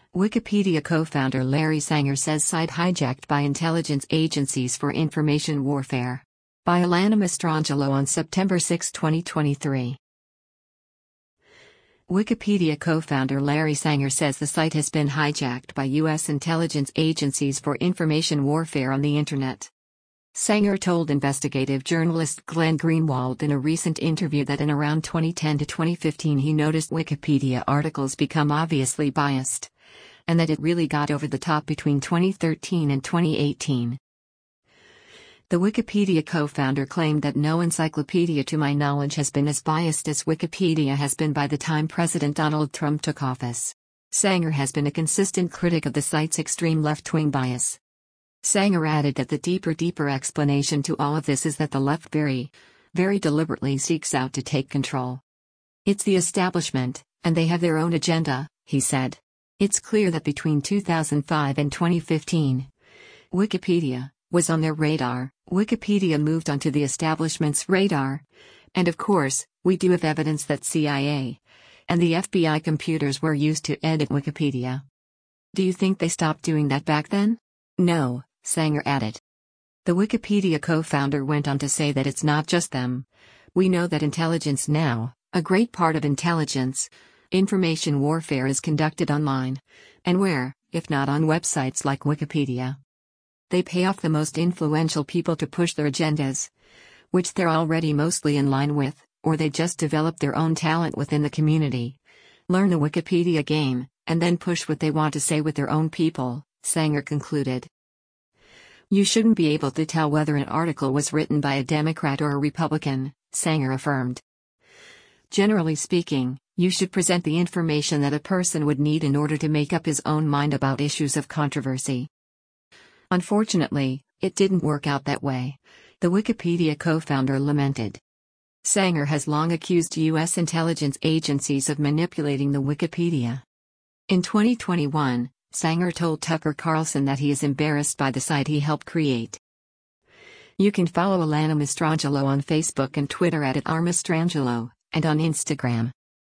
Wikipedia co-founder Larry Sanger says site hijacked by intelligence agencies for information warfare. By Alana Mastrangelo on September 6, 2023. Wikipedia co-founder Larry Sanger says the site has been hijacked by U.S. intelligence agencies for information warfare on the Internet. Sanger told investigative journalist Glenn Greenwald in a recent interview that in around 2010 to 2015 he noticed Wikipedia articles become obviously biased, and that it really got over the top between 2013 and 2018. The Wikipedia co-founder claimed that no encyclopedia to my knowledge has been as biased as Wikipedia has been by the time President Donald Trump took office. Sanger has been a consistent critic of the site's extreme left-wing bias. Sanger added that the deeper explanation to all of this is that the left very deliberately seeks out to take control. It's the establishment, and they have their own agenda, he said. It's clear that between 2005 and 2015, Wikipedia was on their radar. Wikipedia moved onto the establishment's radar. And of course, we do have evidence that CIA and the FBI computers were used to edit Wikipedia. Do you think they stopped doing that back then? No, Sanger added. The Wikipedia co-founder went on to say that it's not just them. We know that intelligence now, a great part of intelligence, information warfare is conducted online. And where, if not on websites like Wikipedia? They pay off the most influential people to push their agendas, which they're already mostly in line with, or they just develop their own talent within the community, learn the Wikipedia game, and then push what they want to say with their own people, Sanger concluded. You shouldn't be able to tell whether an article was written by a Democrat or a Republican, Sanger affirmed. Generally speaking, you should present the information that a person would need in order to make up his own mind about issues of controversy. Unfortunately, it didn't work out that way, the Wikipedia co-founder lamented. Sanger has long accused U.S. intelligence agencies of manipulating the Wikipedia. In 2021, Sanger told Tucker Carlson that he is embarrassed by the site he helped create. You can follow Alana Mastrangelo on Facebook and Twitter @RMastrangelo, and on Instagram